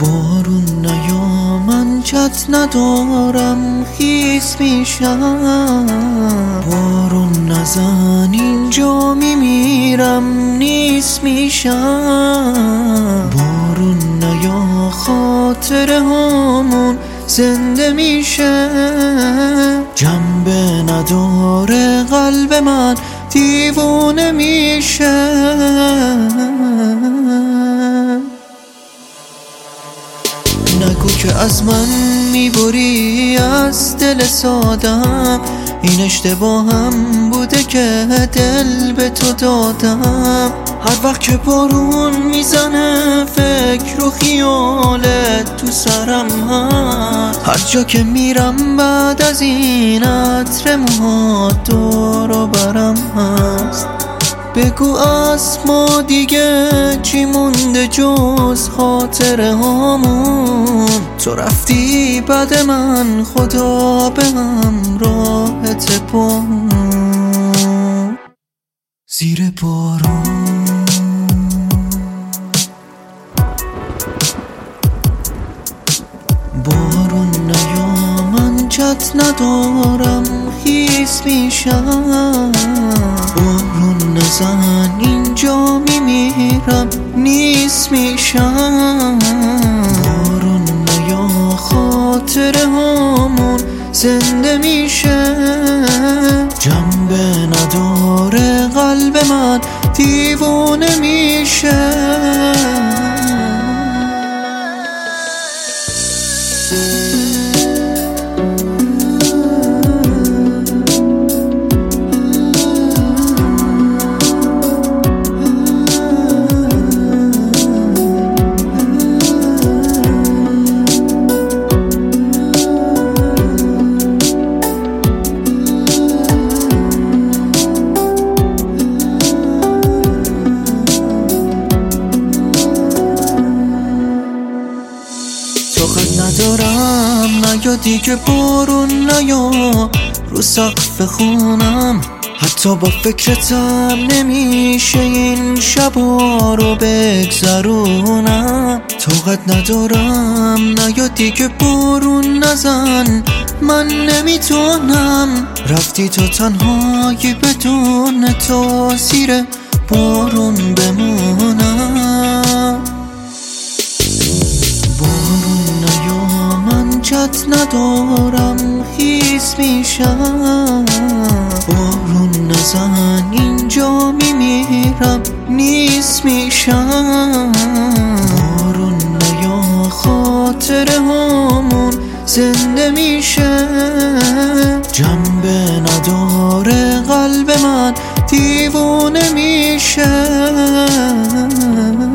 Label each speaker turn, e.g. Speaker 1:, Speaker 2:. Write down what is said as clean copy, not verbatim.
Speaker 1: بارون نیا من چت ندارم خیس میشم، بارون نزن اینجا میمیرم نیست میشم، بارون نیا خاطره هامون زنده میشه، جنبه نداره قلب من دیوونه میشه. نگو که از من میبری از دل سادم، این اشتباهم بوده که دل به تو دادم. هر وقت که بارون میزنه فکر و خیالت تو سرم هست، هر جا که میرم بعد از این عطر موهات دور و برم هست. بگو از ما دیگه چی مونده جز خاطره هامون، تو رفتی بعد من خدا به همراهت بمون. زیر بارون بارون نیا من چت ندارم خیس میشم، بارون نزن اینجا میمیرم نیست میشم، بارون نیا خاطره هامون زنده میشه، جنبه نداره قلب من دیوونه میشه. طاقت ندارم نیا دیگه بارون نیا رو سقف خونم، حتی با فکرتم نمیشه این شبا رو بگذرونم. طاقت ندارم نیا دیگه بارون نزن من نمیتونم، رفتی تو تنهایی بدون تو زیر بارون بمونم. چت ندارم خیس میشم، بارون نزن اینجا میمیرم نیست میشم، بارون نیا خاطره هامون زنده میشه، جنبه نداره قلب من دیوونه میشه.